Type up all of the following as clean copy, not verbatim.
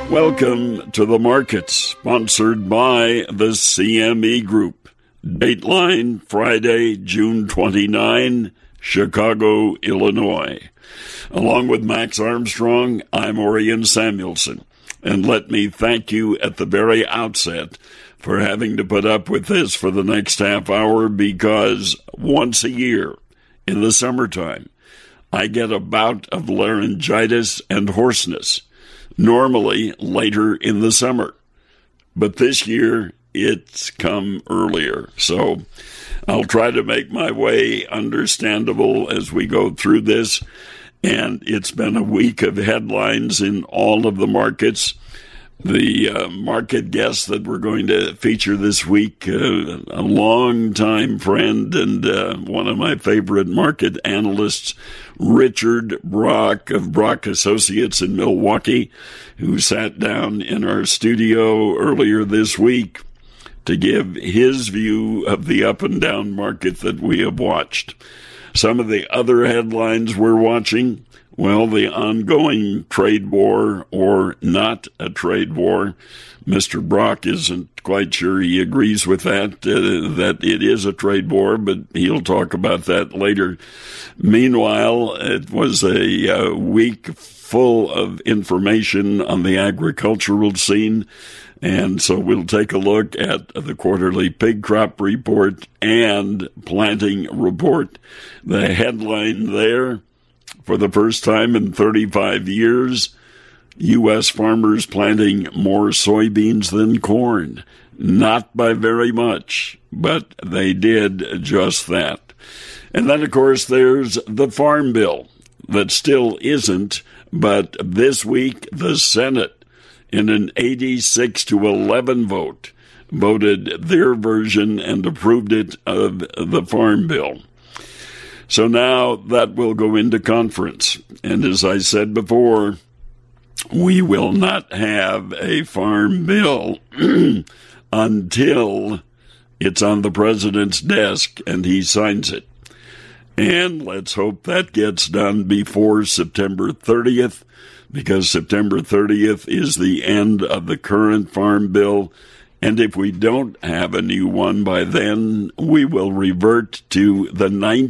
Welcome to the markets, sponsored by the CME Group. Dateline, Friday, June 29, Chicago, Illinois. Along with Max Armstrong, I'm Orion Samuelson. And let me thank you at the very outset for having to put up with this for the next half hour, because once a year in the summertime, I get a bout of laryngitis and hoarseness, normally later in the summer. But this year, it's come earlier. So I'll try to make my way understandable as we go through this. And it's been a week of headlines in all of the markets. The market guest that we're going to feature this week, a longtime friend and one of my favorite market analysts, Richard Brock of Brock Associates in Milwaukee, who sat down in our studio earlier this week to give his view of the up and down market that we have watched. Some of the other headlines we're watching, well, the ongoing trade war, or not a trade war. Mr. Brock isn't quite sure he agrees with that it is a trade war, but he'll talk about that later. Meanwhile, it was a week full of information on the agricultural scene, and so we'll take a look at the quarterly pig crop report and planting report. The headline there, for the first time in 35 years, U.S. farmers planting more soybeans than corn. Not by very much, but they did just that. And then, of course, there's the Farm Bill that still isn't, but this week the Senate, in an 86-11 vote, voted their version and approved it of the Farm Bill. So now that will go into conference. And as I said before, we will not have a farm bill until it's on the president's desk and he signs it. And let's hope that gets done before September 30th, because September 30th is the end of the current farm bill. And if we don't have a new one by then, we will revert to the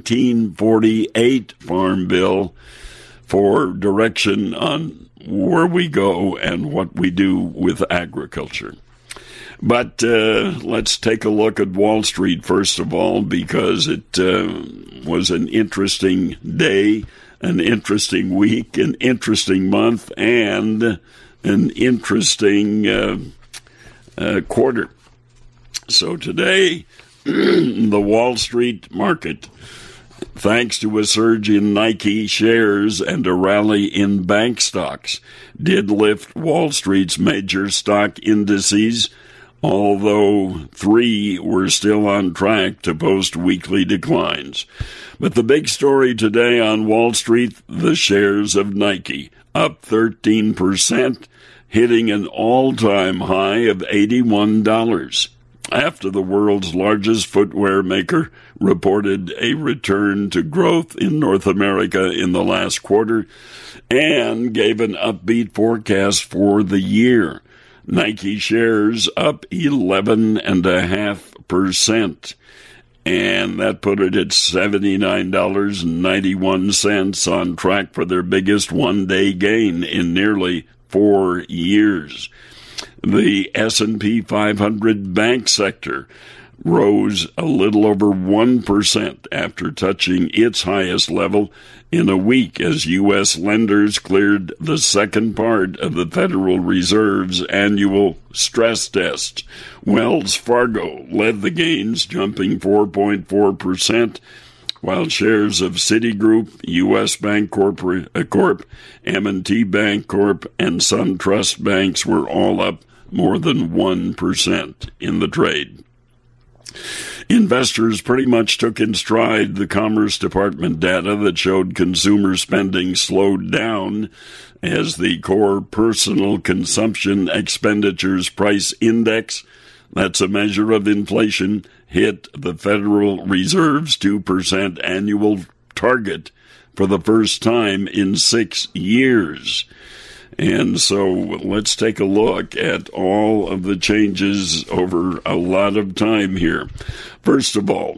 1948 Farm Bill for direction on where we go and what we do with agriculture. But let's take a look at Wall Street, first of all, because it was an interesting day, an interesting week, an interesting month, and an interesting quarter. So today, the Wall Street market, thanks to a surge in Nike shares and a rally in bank stocks, did lift Wall Street's major stock indices, although 3 were still on track to post weekly declines. But the big story today on Wall Street, the shares of Nike, up 13%, hitting an all-time high of $81, after the world's largest footwear maker reported a return to growth in North America in the last quarter and gave an upbeat forecast for the year. Nike shares up 11.5%, and that put it at $79.91, on track for their biggest one-day gain in nearly 4 years. The S&P 500 bank sector rose a little over 1% after touching its highest level in a week as U.S. lenders cleared the second part of the Federal Reserve's annual stress test. Wells Fargo led the gains, jumping 4.4%, while shares of Citigroup, U.S. Bank Corp, M&T Bank Corp, and SunTrust banks were all up more than 1% in the trade. Investors pretty much took in stride the Commerce Department data that showed consumer spending slowed down as the core personal consumption expenditures price index, that's a measure of inflation, hit the Federal Reserve's 2% annual target for the first time in 6 years. And so let's take a look at all of the changes over a lot of time here. First of all,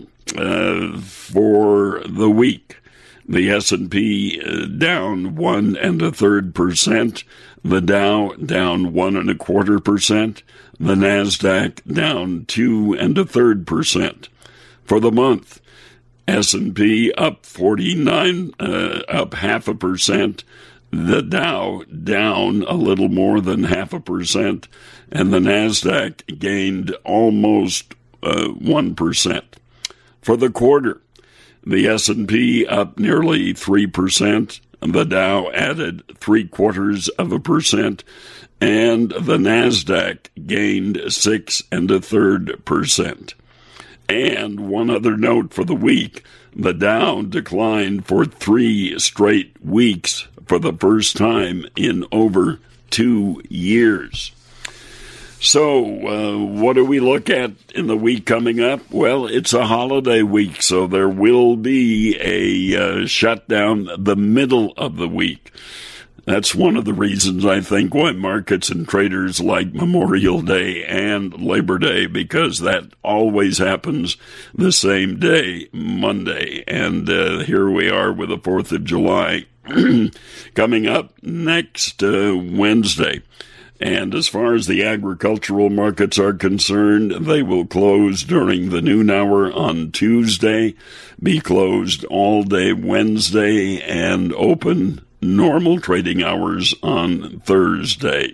for the week, the S&P down 1 1/3%, the Dow down 1 1/4%, the Nasdaq down 2 1/3%. For the month, S&P up 49, up 0.5%. The Dow down a little more than 0.5%, and the Nasdaq gained almost 1%. For the quarter, the S&P up nearly 3%, the Dow added 0.75%, and the Nasdaq gained 6 1/3%. And one other note for the week, the Dow declined for 3 straight weeks for the first time in over 2 years. So, what do we look at in the week coming up? Well, it's a holiday week, so there will be a shutdown the middle of the week. That's one of the reasons, I think, why markets and traders like Memorial Day and Labor Day, because that always happens the same day, Monday. And here we are with the 4th of July coming up next Wednesday. And as far as the agricultural markets are concerned, they will close during the noon hour on Tuesday, be closed all day Wednesday, and open normal trading hours on Thursday.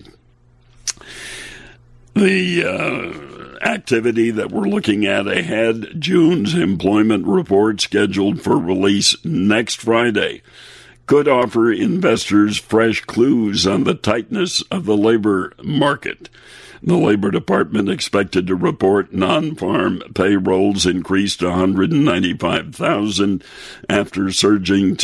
The activity that we're looking at ahead, June's employment report scheduled for release next Friday, could offer investors fresh clues on the tightness of the labor market. The Labor Department expected to report non-farm payrolls increased to 195,000 after surging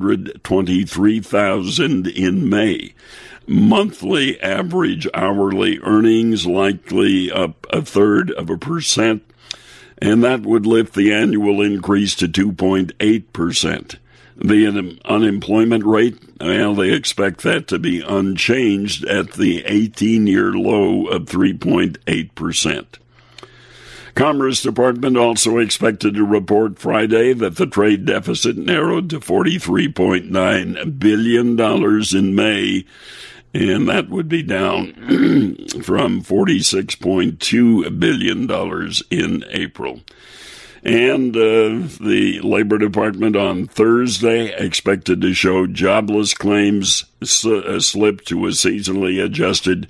223,000 in May. Monthly average hourly earnings likely up 0.33%, and that would lift the annual increase to 2.8%. The unemployment rate, well, they expect that to be unchanged at the 18-year low of 3.8%. Commerce Department also expected to report Friday that the trade deficit narrowed to $43.9 billion in May, and that would be down from $46.2 billion in April. And the Labor Department on Thursday expected to show jobless claims slip to a seasonally adjusted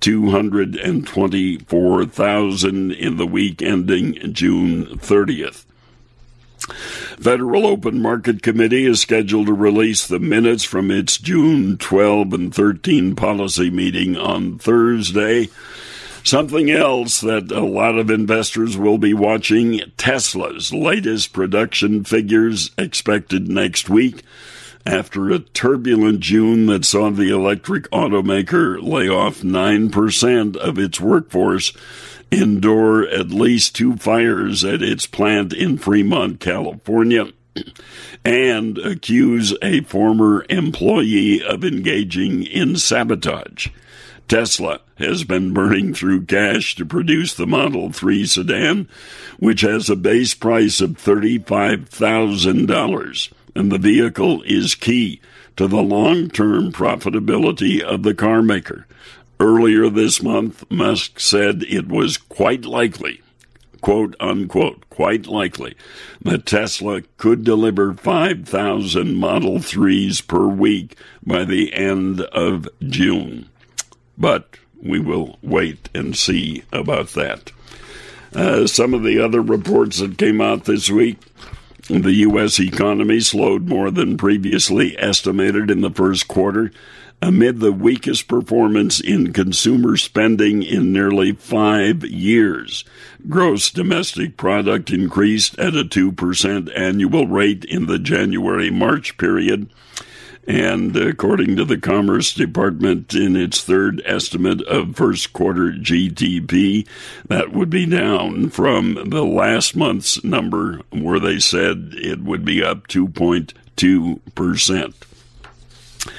224,000 in the week ending June 30th. Federal Open Market Committee is scheduled to release the minutes from its June 12 and 13 policy meeting on Thursday. Something else that a lot of investors will be watching, Tesla's latest production figures expected next week after a turbulent June that saw the electric automaker lay off 9% of its workforce, endure at least 2 fires at its plant in Fremont, California, and accuse a former employee of engaging in sabotage. Tesla has been burning through cash to produce the Model 3 sedan, which has a base price of $35,000, and the vehicle is key to the long-term profitability of the car maker. Earlier this month, Musk said it was quite likely, quote unquote, quite likely, that Tesla could deliver 5,000 Model 3s per week by the end of June. But we will wait and see about that. Some of the other reports that came out this week, the U.S. economy slowed more than previously estimated in the first quarter, amid the weakest performance in consumer spending in nearly 5 years. Gross domestic product increased at a 2% annual rate in the January-March period. And according to the Commerce Department, in its third estimate of first quarter GDP, that would be down from the last month's number where they said it would be up 2.2%.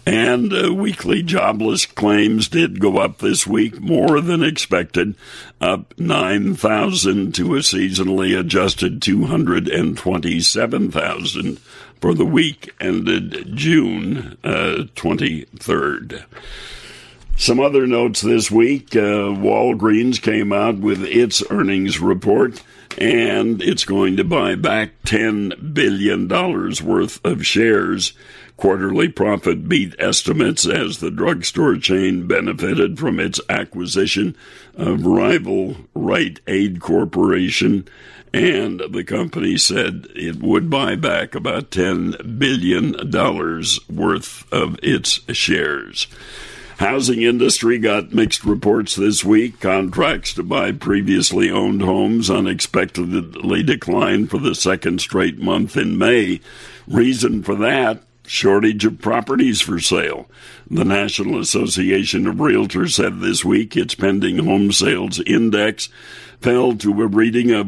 And weekly jobless claims did go up this week, more than expected, up 9,000 to a seasonally adjusted 227,000 for the week ended June 23rd. Some other notes this week. Walgreens came out with its earnings report, and it's going to buy back $10 billion worth of shares. Quarterly profit beat estimates as the drugstore chain benefited from its acquisition of rival Rite Aid Corporation, and the company said it would buy back about $10 billion worth of its shares. Housing industry got mixed reports this week. Contracts to buy previously owned homes unexpectedly declined for the second straight month in May. Reason for that, shortage of properties for sale. The National Association of Realtors said this week its pending home sales index fell to a reading of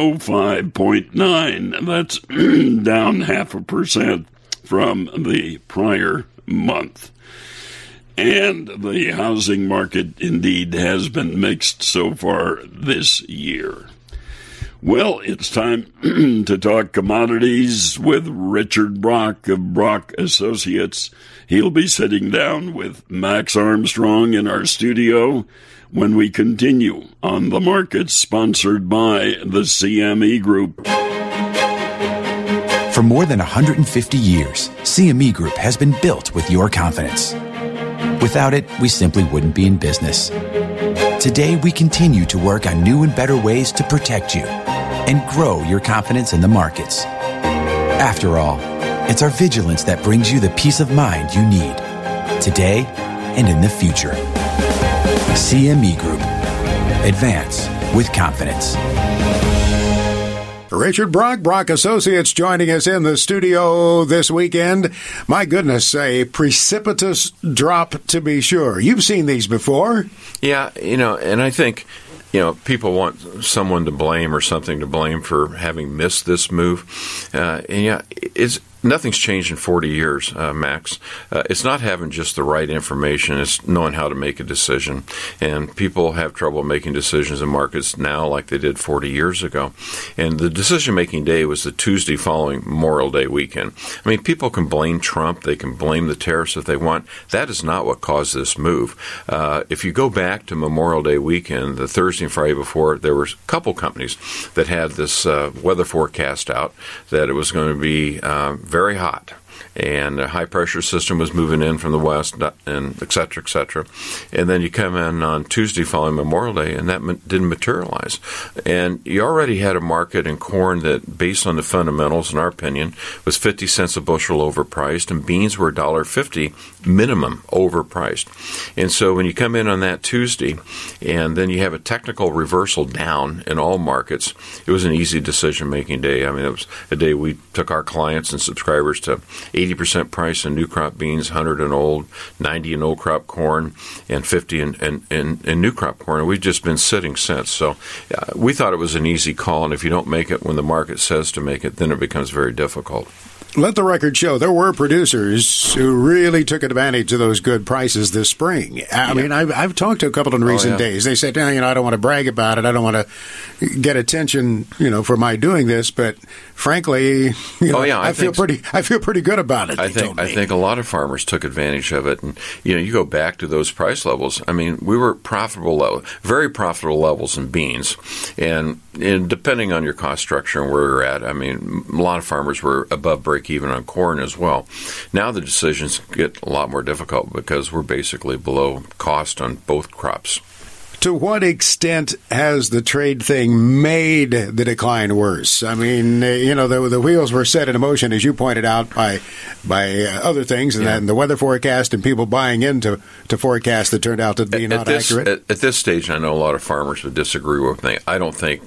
105.9. That's down 0.5% from the prior month. And the housing market indeed has been mixed so far this year. Well, it's time to talk commodities with Richard Brock of Brock Associates. He'll be sitting down with Max Armstrong in our studio when we continue on The Market, sponsored by the CME Group. For more than 150 years, CME Group has been built with your confidence. Without it, we simply wouldn't be in business. Today, we continue to work on new and better ways to protect you and grow your confidence in the markets. After all, it's our vigilance that brings you the peace of mind you need today and in the future. CME Group. Advance with confidence. Richard Brock, Brock Associates, joining us in the studio this weekend. My goodness, a precipitous drop to be sure. You've seen these before. Yeah, and I think, people want someone to blame or something to blame for having missed this move. Nothing's changed in 40 years, Max. It's not having just the right information. It's knowing how to make a decision. And people have trouble making decisions in markets now like they did 40 years ago. And the decision-making day was the Tuesday following Memorial Day weekend. I mean, people can blame Trump. They can blame the tariffs if they want. That is not what caused this move. If you go back to Memorial Day weekend, the Thursday and Friday before, there were a couple companies that had this weather forecast out that it was going to be very hot, and a high-pressure system was moving in from the west, and et cetera, et cetera. And then you come in on Tuesday following Memorial Day, and that didn't materialize. And you already had a market in corn that, based on the fundamentals, in our opinion, was 50 cents a bushel overpriced, and beans were $1.50 minimum overpriced. And so when you come in on that Tuesday, and then you have a technical reversal down in all markets, it was an easy decision-making day. I mean, it was a day we took our clients and subscribers to 80% price in new crop beans, 100 in old, 90 in old crop corn, and 50 in new crop corn. And we've just been sitting since. So we thought it was an easy call, and if you don't make it when the market says to make it, then it becomes very difficult. Let the record show there were producers who really took advantage of those good prices this spring. I mean, I've talked to a couple in recent days. They said, I don't want to brag about it. I don't want to get attention, for my doing this. But frankly, I feel pretty good about it. I think a lot of farmers took advantage of it. And you go back to those price levels. I mean, we were very profitable levels in beans, and depending on your cost structure and where you're at, I mean, a lot of farmers were above break even on corn as well. Now the decisions get a lot more difficult because we're basically below cost on both crops. To what extent has the trade thing made the decline worse? I mean, the wheels were set in motion, as you pointed out, by other things, and then the weather forecast and people buying into forecasts that turned out to be not accurate. At this stage, I know a lot of farmers would disagree with me. I don't think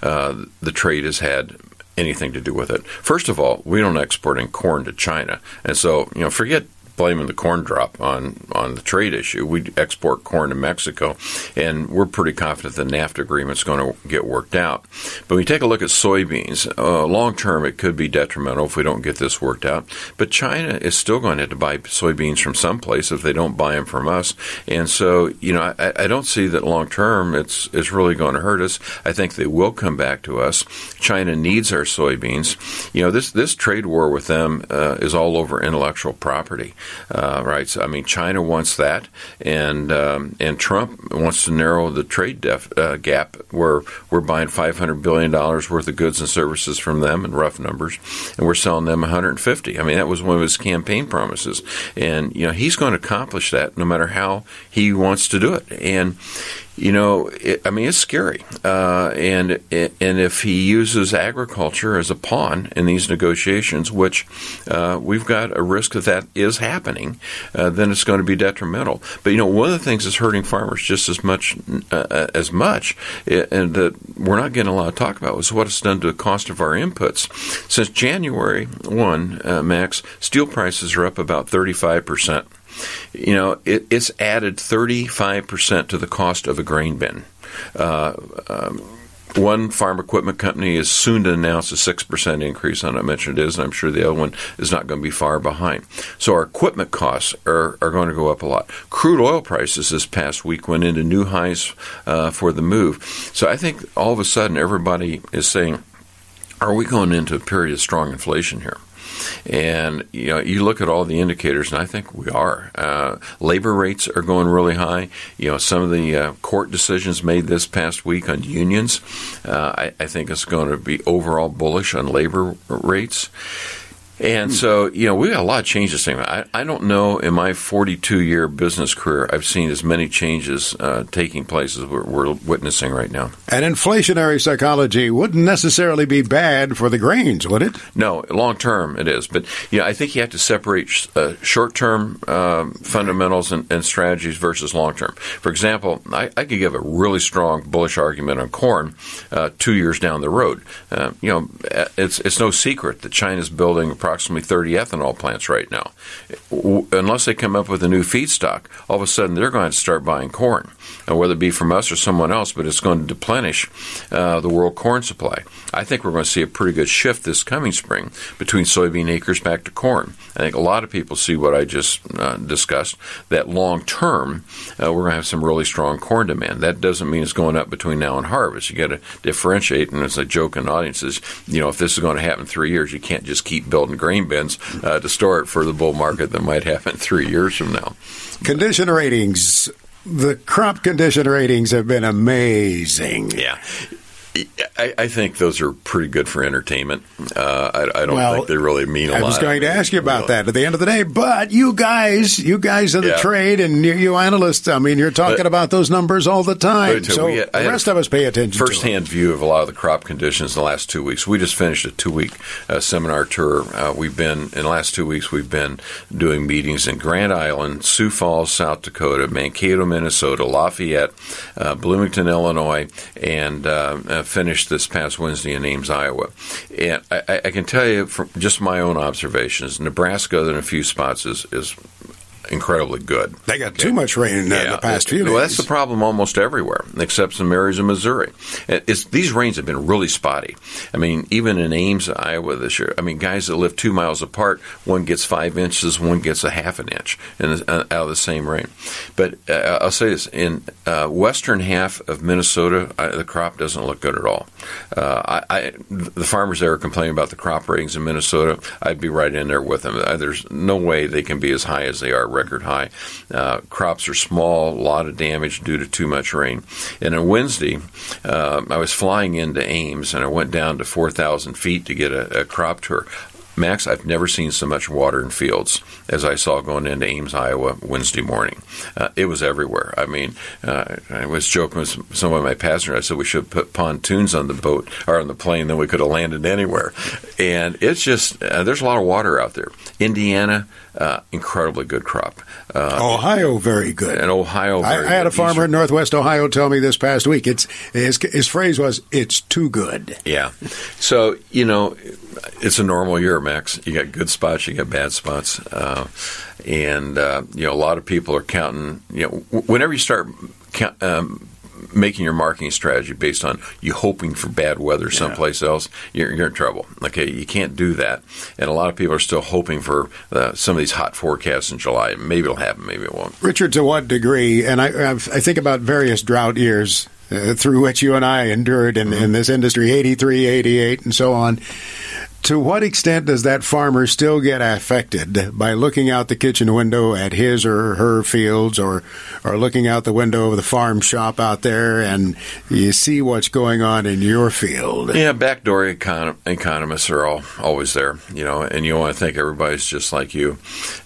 the trade has had anything to do with it. First of all, we don't export in corn to China, and so forget blaming the corn drop on the trade issue. We export corn to Mexico, and we're pretty confident the NAFTA agreement's going to get worked out. But when you take a look at soybeans, long term it could be detrimental if we don't get this worked out. But China is still going to have to buy soybeans from someplace if they don't buy them from us. And so, I don't see that long term it's really going to hurt us. I think they will come back to us. China needs our soybeans. This trade war with them is all over intellectual property. Right, so China wants that, and Trump wants to narrow the trade gap where we're buying $500 billion worth of goods and services from them in rough numbers, and we're selling them 150. That was one of his campaign promises, and he's going to accomplish that no matter how he wants to do it. And it's scary. And if he uses agriculture as a pawn in these negotiations, which we've got a risk that is happening, then it's going to be detrimental. But, one of the things that's hurting farmers just as much, and that we're not getting a lot of talk about, is what it's done to the cost of our inputs. Since January 1, Max, steel prices are up about 35%. It's added 35% to the cost of a grain bin. One farm equipment company is soon to announce a 6% increase on it. I mentioned it is, and I'm sure the other one is not going to be far behind. So our equipment costs are going to go up a lot. Crude oil prices this past week went into new highs for the move. So I think all of a sudden everybody is saying, are we going into a period of strong inflation here? And, you look at all the indicators, and I think we are. Labor rates are going really high. Some of the court decisions made this past week on unions, I think it's going to be overall bullish on labor rates. And so, we got a lot of changes. I don't know in my 42-year business career I've seen as many changes taking place as we're witnessing right now. And inflationary psychology wouldn't necessarily be bad for the grains, would it? No, long term it is. But, I think you have to separate short-term fundamentals and strategies versus long-term. For example, I could give a really strong bullish argument on corn 2 years down the road. It's no secret that China's building approximately 30 ethanol plants right now. Unless they come up with a new feedstock, all of a sudden they're going to start buying corn, whether it be from us or someone else, but it's going to deplenish the world corn supply. I think we're going to see a pretty good shift this coming spring between soybean acres back to corn. I think a lot of people see what I just discussed, that long term we're going to have some really strong corn demand. That doesn't mean it's going up between now and harvest. You got to differentiate, and as I joke in audiences, if this is going to happen in 3 years, you can't just keep building grain bins to store it for the bull market that might happen 3 years from now. Condition ratings. The crop condition ratings have been amazing. Yeah. I think those are pretty good for entertainment. I don't think they really mean a lot. I was going to ask you about that at the end of the day, but you guys in the trade and you analysts, you're talking about those numbers all the time. So the rest of us pay attention to first-hand view of a lot of the crop conditions in the last 2 weeks. We just finished a 2-week seminar tour. In the last 2 weeks, we've been doing meetings in Grand Island, Sioux Falls, South Dakota, Mankato, Minnesota, Lafayette, Bloomington, Illinois, and finished this past Wednesday in Ames, Iowa. And I can tell you from just my own observations, Nebraska in a few spots is incredibly good. They got too much rain in the past few days. Well, that's the problem almost everywhere, except some areas of Missouri. These rains have been really spotty. Even in Ames, Iowa this year, guys that live 2 miles apart, one gets 5 inches, one gets a half an inch out of the same rain. But I'll say this, in western half of Minnesota, the crop doesn't look good at all. The farmers there are complaining about the crop ratings in Minnesota. I'd be right in there with them. There's no way they can be as high as they are, record high. Crops are small, a lot of damage due to too much rain. And on Wednesday, I was flying into Ames, and I went down to 4,000 feet to get a crop tour. Max, I've never seen so much water in fields as I saw going into Ames, Iowa, Wednesday morning. It was everywhere. I was joking with some of my passengers. I said we should put pontoons on the boat or on the plane, then we could have landed anywhere. And it's just, there's a lot of water out there. Indiana, incredibly good crop. Ohio, very good. And Ohio, very good. I had a farmer in Northwest Ohio tell me this past week, his phrase was, "It's too good." Yeah. So, it's a normal year. Max. You got good spots, you got bad spots, and a lot of people are counting. Whenever you start making your marketing strategy based on you hoping for bad weather someplace else, you're in trouble. Okay, you can't do that. And a lot of people are still hoping for some of these hot forecasts in July. Maybe it'll happen, maybe it won't. Richard, to what degree? And I think about various drought years through which you and I endured in this industry, 83, 88, and so on. To what extent does that farmer still get affected by looking out the kitchen window at his or her fields, or looking out the window of the farm shop out there and you see what's going on in your field? Yeah, backdoor economists are always there, and you want to think everybody's just like you.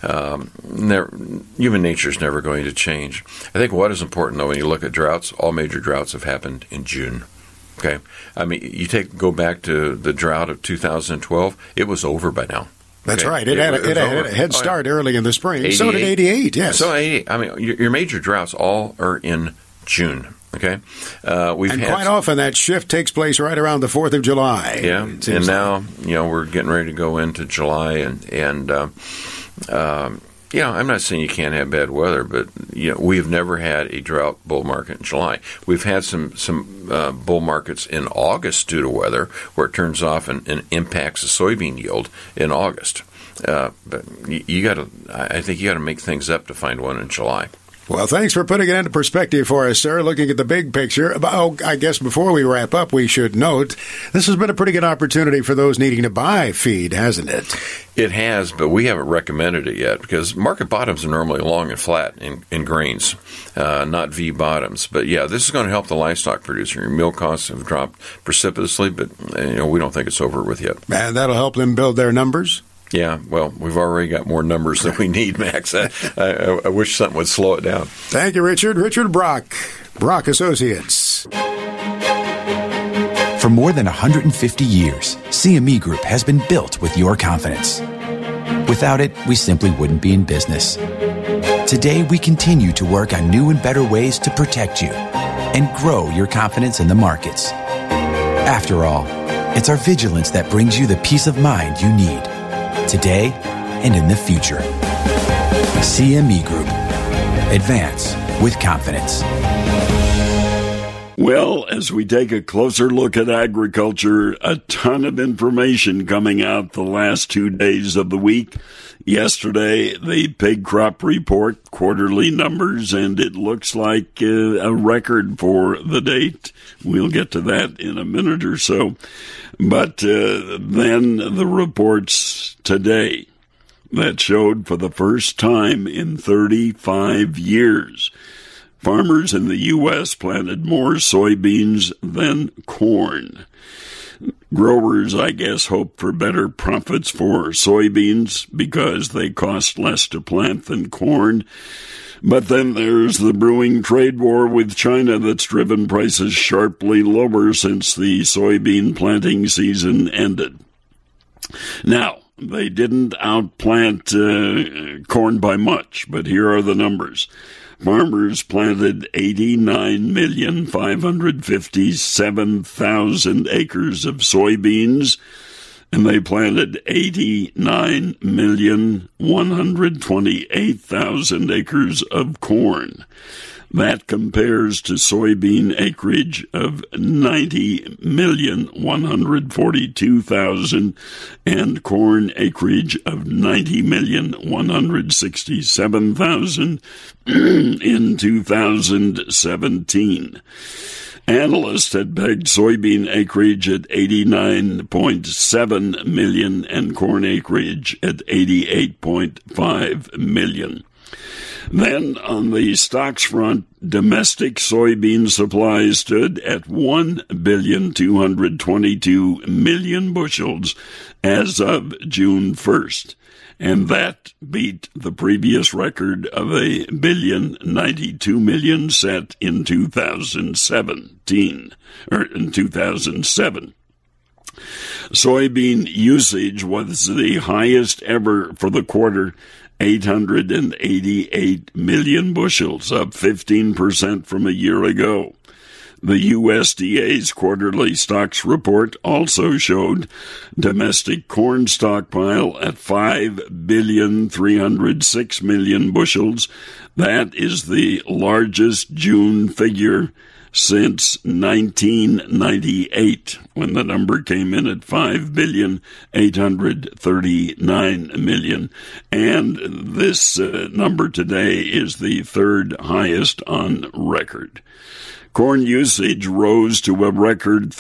Human nature is never going to change. I think what is important, though, when you look at droughts, all major droughts have happened in June. Okay, I mean, go back to the drought of 2012. It was over by now. That's right. It had a head start early in the spring. 88. So did 88. Yes. So 88. I mean, your major droughts all are in June. Okay, quite often that shift takes place right around the 4th of July. Yeah, and now we're getting ready to go into July, and I'm not saying you can't have bad weather, but we've never had a drought bull market in July. We've had some bull markets in August due to weather, where it turns off and impacts the soybean yield in August. But I think you got to make things up to find one in July. Well, thanks for putting it into perspective for us, sir, looking at the big picture. I guess before we wrap up, we should note this has been a pretty good opportunity for those needing to buy feed, hasn't it? It has, but we haven't recommended it yet because market bottoms are normally long and flat in grains, not V bottoms. But, yeah, this is going to help the livestock producer. Your milk costs have dropped precipitously, but we don't think it's over with yet. And that'll help them build their numbers? Yeah, well, we've already got more numbers than we need, Max. I wish something would slow it down. Thank you, Richard. Richard Brock, Brock Associates. For more than 150 years, CME Group has been built with your confidence. Without it, we simply wouldn't be in business. Today, we continue to work on new and better ways to protect you and grow your confidence in the markets. After all, it's our vigilance that brings you the peace of mind you need today and in the future. CME Group. Advance with confidence. Well, as we take a closer look at agriculture, a ton of information coming out the last 2 days of the week. Yesterday, the pig crop report, quarterly numbers, and it looks like a record for the date. We'll get to that in a minute or so. But then the reports today that showed for the first time in 35 years, farmers in the U.S. planted more soybeans than corn. Growers, I guess, hope for better profits for soybeans because they cost less to plant than corn. But then there's the brewing trade war with China that's driven prices sharply lower since the soybean planting season ended. Now, they didn't outplant corn by much, but here are the numbers. Farmers planted 89,557,000 acres of soybeans, and they planted 89,128,000 acres of corn. That compares to soybean acreage of 90,142,000 and corn acreage of 90,167,000 in 2017. Analysts had pegged soybean acreage at 89.7 million and corn acreage at 88.5 million. Then, on the stocks front, domestic soybean supply stood at 1,222,000,000 bushels as of June 1st, and that beat the previous record of 1,092,000,000 set in 2007. Soybean usage was the highest ever for the quarter, 888 million bushels, up 15% from a year ago. The USDA's quarterly stocks report also showed domestic corn stockpile at 5,306,000,000 bushels. That is the largest June figure since 1998, when the number came in at 5,839,000,000. And this number today is the third highest on record. Corn usage rose to a record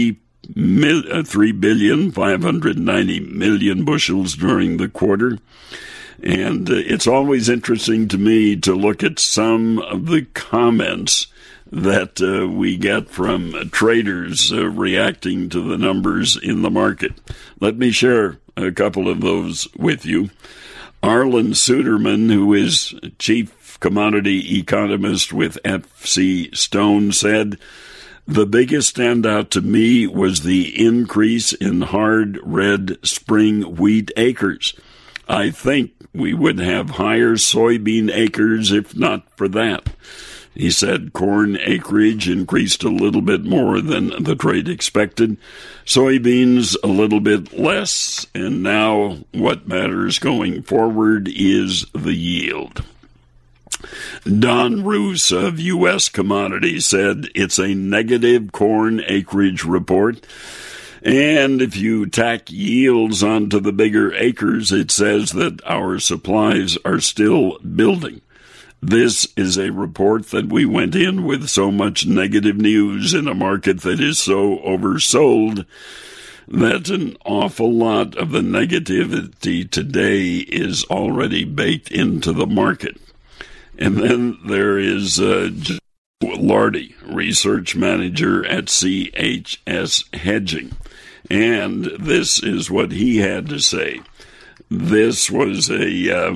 3,590,000,000 bushels during the quarter. And it's always interesting to me to look at some of the comments that we get from traders reacting to the numbers in the market. Let me share a couple of those with you. Arlen Suderman, who is chief commodity economist with FC Stone, said, "The biggest standout to me was the increase in hard red spring wheat acres. I think we would have higher soybean acres if not for that." He said corn acreage increased a little bit more than the trade expected, soybeans a little bit less, and now what matters going forward is the yield. Don Roos of U.S. Commodities said it's a negative corn acreage report, and if you tack yields onto the bigger acres, it says that our supplies are still building. This is a report that we went in with so much negative news in a market that is so oversold that an awful lot of the negativity today is already baked into the market. And then there is Lardy, research manager at CHS Hedging. And this is what he had to say. This was a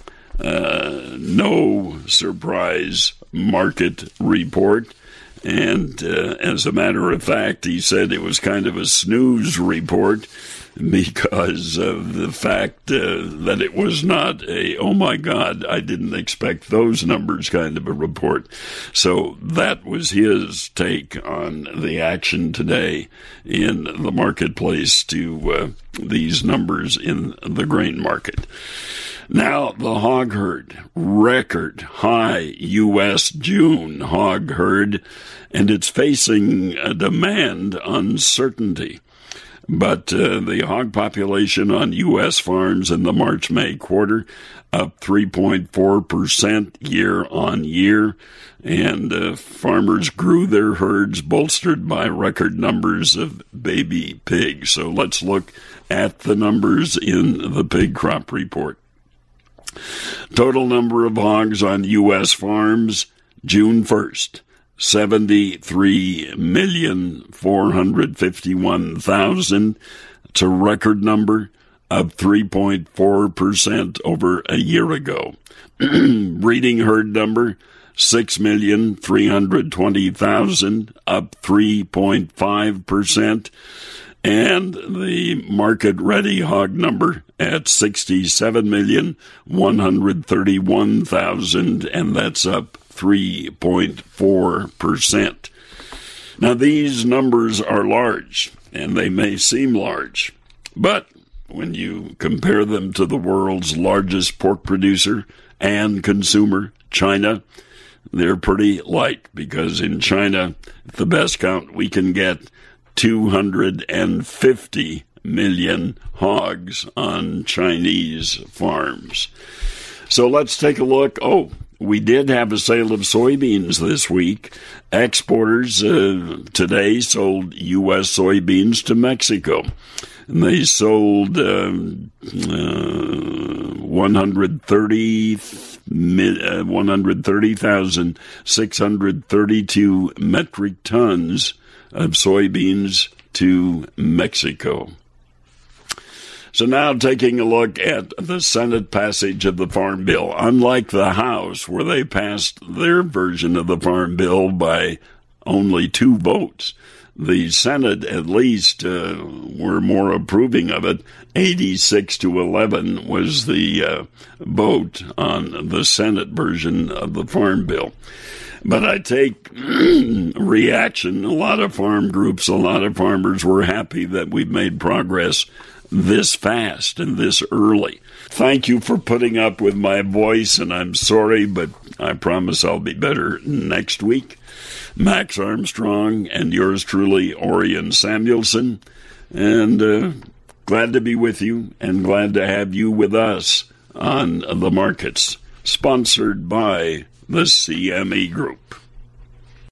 no surprise market report. And as a matter of fact, he said it was kind of a snooze report because of the fact that it was not a, oh my God, I didn't expect those numbers kind of a report. So that was his take on the action today in the marketplace to these numbers in the grain market. Now, the hog herd, record high U.S. June hog herd, and it's facing a demand uncertainty. But the hog population on U.S. farms in the March-May quarter up 3.4% year on year, and farmers grew their herds bolstered by record numbers of baby pigs. So let's look at the numbers in the pig crop report. Total number of hogs on U.S. farms, June 1st, 73,451,000. It's a record number, up 3.4% over a year ago. Breeding herd number, 6,320,000, up 3.5%. And the market-ready hog number at 67,131,000, and that's up 3.4%. Now, these numbers are large, and they may seem large, but when you compare them to the world's largest pork producer and consumer, China, they're pretty light, because in China, at the best count, we can get 250 million hogs on Chinese farms. So let's take a look. Oh, we did have a sale of soybeans this week. Exporters today sold U.S. soybeans to Mexico. And they sold 130,632 metric tons of soybeans to Mexico. So now taking a look at the Senate passage of the Farm Bill. Unlike the House, where they passed their version of the Farm Bill by only 2 votes, the Senate at least were more approving of it. 86-11 was the vote on the Senate version of the Farm Bill. But I take reaction. A lot of farm groups, a lot of farmers were happy that we've made progress this fast and this early. Thank you for putting up with my voice, and I'm sorry, but I promise I'll be better next week. Max Armstrong and yours truly, Orion Samuelson, and glad to be with you and glad to have you with us on The Markets, sponsored by the CME Group.